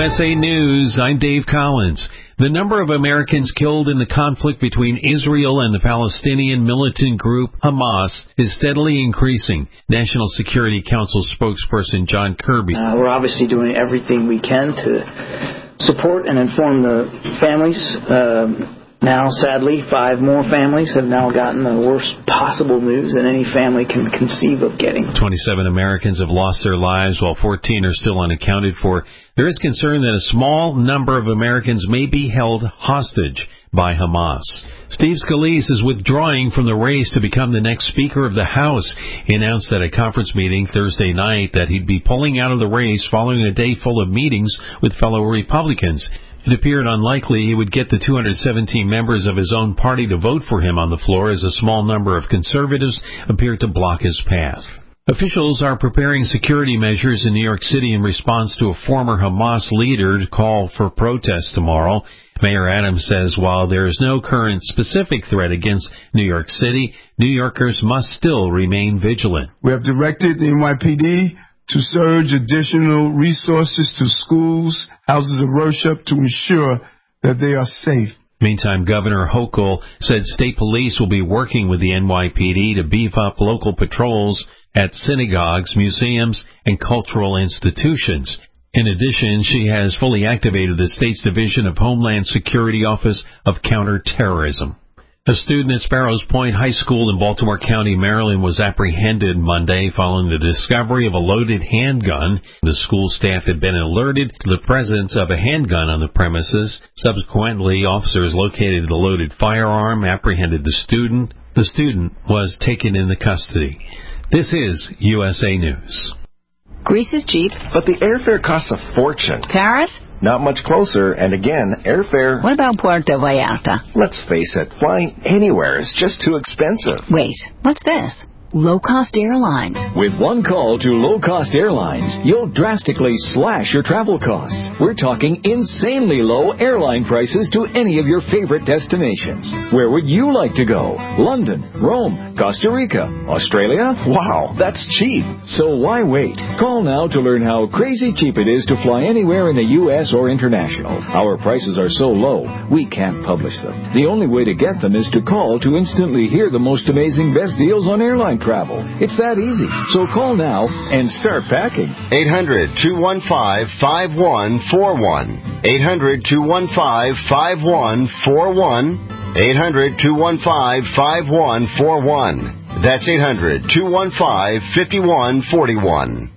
USA News, I'm Dave Collins. The number of Americans killed in the conflict between Israel and the Palestinian militant group Hamas is steadily increasing. National Security Council spokesperson John Kirby. We're obviously doing everything we can to support and inform the families. Now, sadly, 5 more families have now gotten the worst possible news that any family can conceive of getting. 27 Americans have lost their lives, while 14 are still unaccounted for. There is concern that a small number of Americans may be held hostage by Hamas. Steve Scalise is withdrawing from the race to become the next Speaker of the House. He announced at a conference meeting Thursday night that he'd be pulling out of the race following a day full of meetings with fellow Republicans. It appeared unlikely he would get the 217 members of his own party to vote for him on the floor, as a small number of conservatives appeared to block his path. Officials are preparing security measures in New York City in response to a former Hamas leader call for protest tomorrow. Mayor Adams says while there is no current specific threat against New York City, New Yorkers must still remain vigilant. We have directed the NYPD to surge additional resources to schools, houses of worship, to ensure that they are safe. Meantime, Governor Hochul said state police will be working with the NYPD to beef up local patrols at synagogues, museums, and cultural institutions. In addition, she has fully activated the state's Division of Homeland Security Office of Counterterrorism. A student at Sparrows Point High School in Baltimore County, Maryland, was apprehended Monday following the discovery of a loaded handgun. The school staff had been alerted to the presence of a handgun on the premises. Subsequently, officers located the loaded firearm, apprehended the student. The student was taken into custody. This is USA News. Greece is cheap. But the airfare costs a fortune. Paris? Not much closer, and again, airfare... What about Puerto Vallarta? Let's face it, flying anywhere is just too expensive. Wait, what's this? Low-cost airlines. With one call to low-cost airlines, you'll drastically slash your travel costs. We're talking insanely low airline prices to any of your favorite destinations. Where would you like to go? London, Rome, Costa Rica, Australia? Wow, that's cheap. So why wait? Call now to learn how crazy cheap it is to fly anywhere in the U.S. or international. Our prices are so low, we can't publish them. The only way to get them is to call to instantly hear the most amazing best deals on airline travel. It's that easy. So call now and start packing. 800-215-5141. 800-215-5141. 800-215-5141. That's 800-215-5141.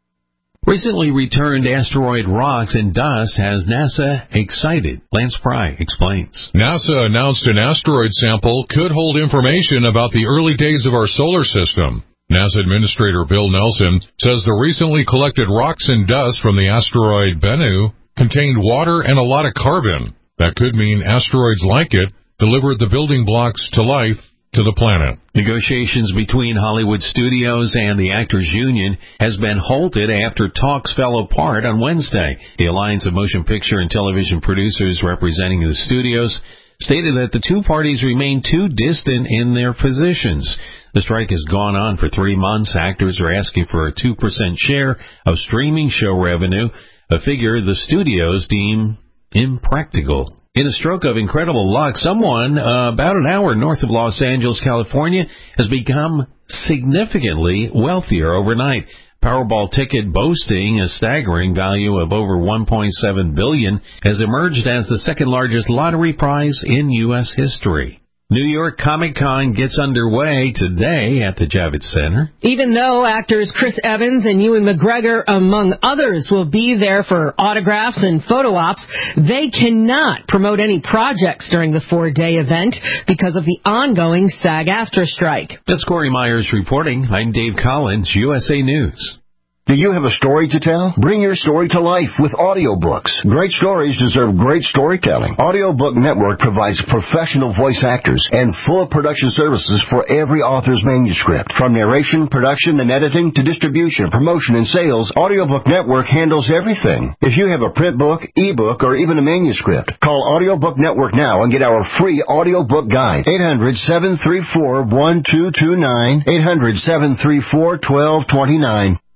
Recently returned asteroid rocks and dust has NASA excited. Lance Pry explains. NASA announced an asteroid sample could hold information about the early days of our solar system. NASA Administrator Bill Nelson says the recently collected rocks and dust from the asteroid Bennu contained water and a lot of carbon. That could mean asteroids like it delivered the building blocks to life to the planet. Negotiations between Hollywood studios and the Actors Union has been halted after talks fell apart on Wednesday. The Alliance of Motion Picture and Television Producers representing the studios stated that the two parties remain too distant in their positions. The strike has gone on for 3 months. Actors are asking for a 2% share of streaming show revenue, a figure the studios deem impractical. In a stroke of incredible luck, someone about an hour north of Los Angeles, California, has become significantly wealthier overnight. Powerball ticket boasting a staggering value of over $1.7 billion has emerged as the second largest lottery prize in U.S. history. New York Comic Con gets underway today at the Javits Center. Even though actors Chris Evans and Ewan McGregor, among others, will be there for autographs and photo ops, they cannot promote any projects during the 4-day event because of the ongoing SAG-AFTRA strike. That's Corey Myers reporting. I'm Dave Collins, USA News. Do you have a story to tell? Bring your story to life with audiobooks. Great stories deserve great storytelling. Audiobook Network provides professional voice actors and full production services for every author's manuscript. From narration, production, and editing to distribution, promotion, and sales, Audiobook Network handles everything. If you have a print book, ebook, or even a manuscript, call Audiobook Network now and get our free audiobook guide. 800-734-1229. 800-734-1229.